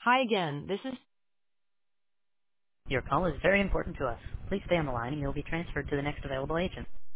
Hi again, this is... Your call is very important to us. Please stay on the line and you'll be transferred to the next available agent.